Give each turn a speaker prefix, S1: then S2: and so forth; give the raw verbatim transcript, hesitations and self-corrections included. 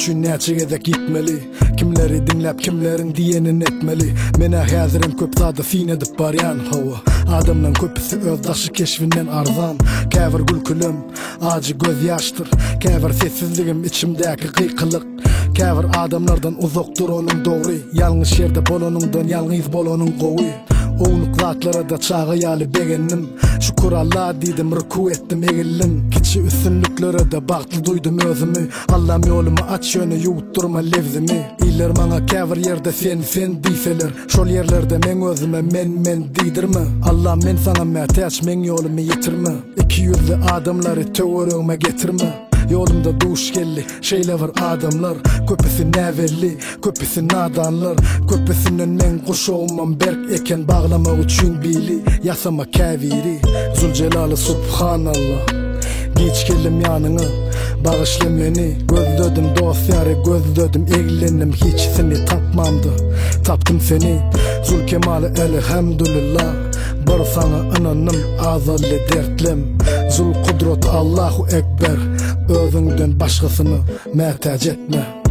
S1: üçün näçe gezek gitmeli. Kimleri dinläp kimlerin diýenini etmeli. Mene häzirim köp zada fin edip barýan hawa. Adamdan köpüsi özdaşy keşfinden arzan. Käbir gülkülüm acı göz ýaşdyr. Käbir sessizligim içimdäki gıykylyk. Käbir adamlardan uzak duranın dogry. Ýalňyş ýerde bolanyndan ýalňyz bolanyň gowy. Oğluk zatlara da çağıyalı beğendim. Şükür Allah dedim, rükû ettim, egildim. Kiçi üstünlüklere de baktı duydum özümü. Allah'ım yolumu aç yönü yutturma levzimi. İller bana käbir yerde sen sen diseler. Şol yerlerde men özüme men men didirme. Allah'ım men sana mätäç men yolumu yitirme. İki yüzlü adamları töwerüme getirme. Yolumda duş gelli, şeyle var adamlar. Köpüsü nävelli, köpüsü nadanlar. Köpüsünün men kuşoğumman berk eken bağlama üçün bili. Yasama käviri, Zülcelal'ı subhanallah. Geç geldim yanına, bağışla meni. Gözledim dosyarı, gözledim eglendim. Hiç seni tapmamdı, taptım seni. Zülkemal'ı elhamdülillah. Bar sana ananım, azalle dertlem. Zul kudret Allahu ekber. Özünden başkasını mätäç etme.